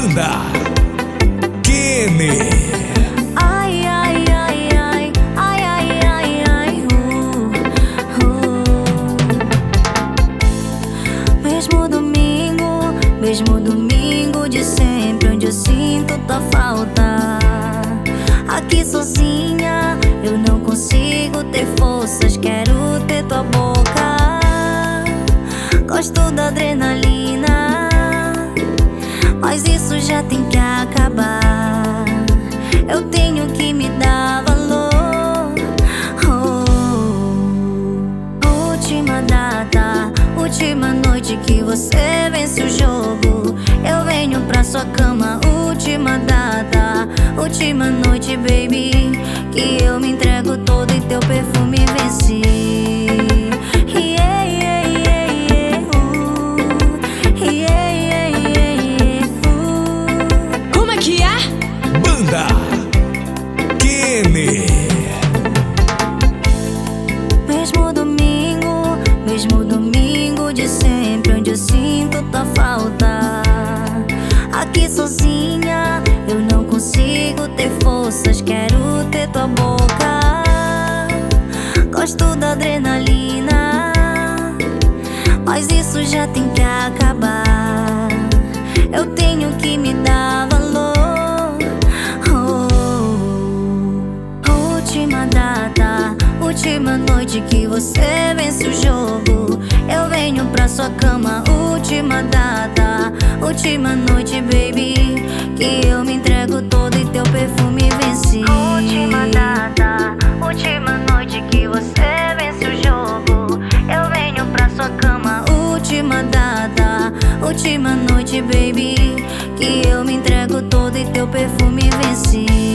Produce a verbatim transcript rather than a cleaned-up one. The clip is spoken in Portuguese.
Banda Kenny. Ai, ai, ai, ai, ai, ai, ai, ai, uh, uh. Mesmo domingo, mesmo domingo de sempre, onde eu sinto tua falta. Aqui sozinha, eu não consigo ter forças, quero ter tua boca. Gosto da adrenalina, mas isso já tem que acabar. Eu tenho que me dar valor. oh. Última data, última noite que você vence o jogo, eu venho pra sua cama. Última data, última noite, baby, que eu me entrego todo e teu perfume vence. Yeah, yeah, yeah, yeah, uh. Yeah, yeah, yeah, yeah, uh. Como é que é? Banda Kenny. Mesmo domingo, mesmo domingo de sempre, onde eu sinto tua falta. Aqui sozinha, eu não consigo ter forças, quero ter tua boca. Gosto da adrenalina, mas isso já tem que acabar. Eu tenho que me dar valor. oh. Última data, última noite que você vence o jogo, eu venho pra sua cama. Última data, última noite, baby, que eu me entrego todo e teu perfume vence. Última data, última noite que você vence o jogo, eu venho pra sua cama. Última data, última noite, baby, que eu me entrego todo e teu perfume vence.